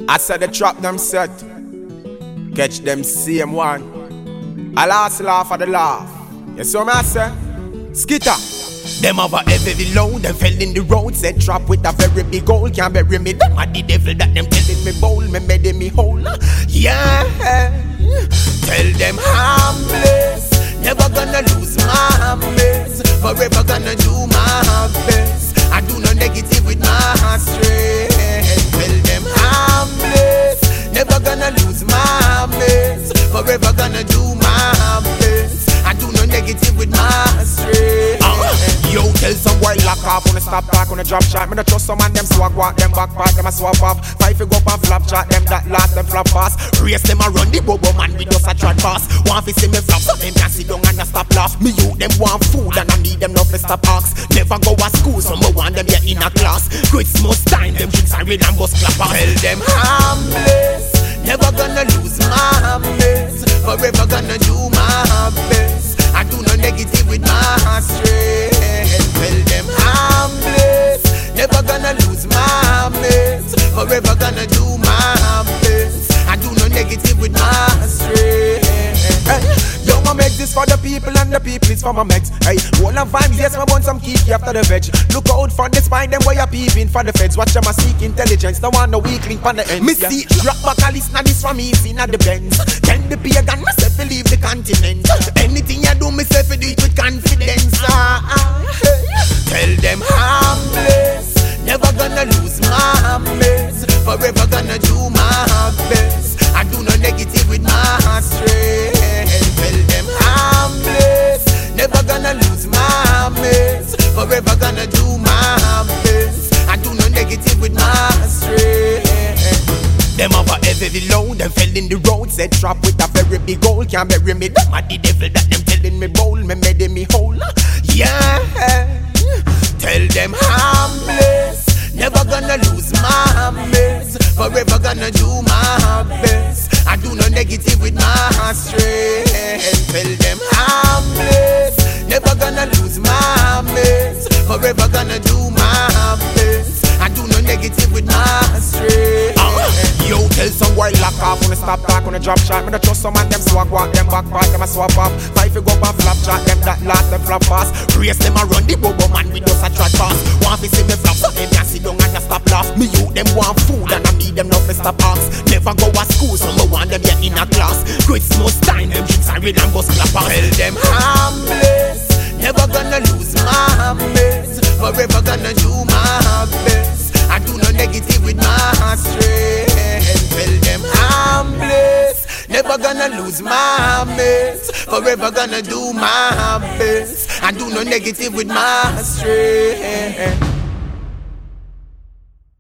I said the trap them set, catch them same one. I last laugh at the laugh. You see what I say? Skitter. Them have a heavy load, them fell in the road. Said trap with a very big hole, can't bury me. Them are the devil that them telling me bowl, me made me whole. Yeah, tell them harmless, never gonna lose my best, forever gonna do my best. I do no negative with my strength. Tell them harmless, never gonna lose my best, forever gonna do my best. I do no negative with my strength. Yo, tell some boy lock off on the stop talk on the drop shot. Me no trust some man them swag walk, them back part, them a swap off. Five go up and flop shot, them that last them flop fast. Race them a run the bobo man with us a trot fast. Want fi see me flop, so them can sit down and a stop laugh. Me you them want food and I need them not to stop ask. Never go to school, so me want them here in a class. Christmas time, them drinks are real and bust clap off. Tell them harmless, never gonna lose my best, forever gonna do my best. I do no negative with my strength. Tell them harmless, never gonna lose my best, forever gonna do my best. I do no negative with my strength. Yo, I make this for the people and the people is for my mates. Hey, all of vibes, yes, I want some kiki after the veg. Look out for the spine, them boy a peeping for the feds. Watch them a seek intelligence, no one no weak link on the end. Me see, drop back a list, now this from me, seen at the Benz. Then the pagan, myself to leave the continent. Anything I do, myself to do it with confidence. Tell them harmless, never gonna lose my best, forever gonna do my best. I do no negative with my strength. Tell them harmless, never gonna lose my best, forever gonna do my best. I do no negative with my strength. Them have a heavy load, them fell in the road. Said trap with a very big hole, can't bury me. Them are the devil that them telling me bowl, me made me whole. Yeah, tell them harmless, never gonna lose my best, forever gonna do my best. I do no negative with my strength. Tell them harmless, never gonna lose my best, forever gonna do my best. I do no negative with my strength. Yo, tell some boy lock off on the stop talk on the drop shot. Me no trust some man them swag walk, them back part, them a swap off. Five go up and flop shot, them that last them flop fast. Race them a run the bobo man with us a trot fast. Want fi see me flop, so them can sit down and a stop laugh. Me you them want food and I need them not to stop ask. Never go to school, so me want them here in a class. Christmas time, them drinks are real and bust clap off. Tell them harmless, never gonna lose my best, forever gonna do my best. I do no negative with my strength. Tell them harmless, never gonna lose my best, forever gonna do my best. I do no negative with my strength.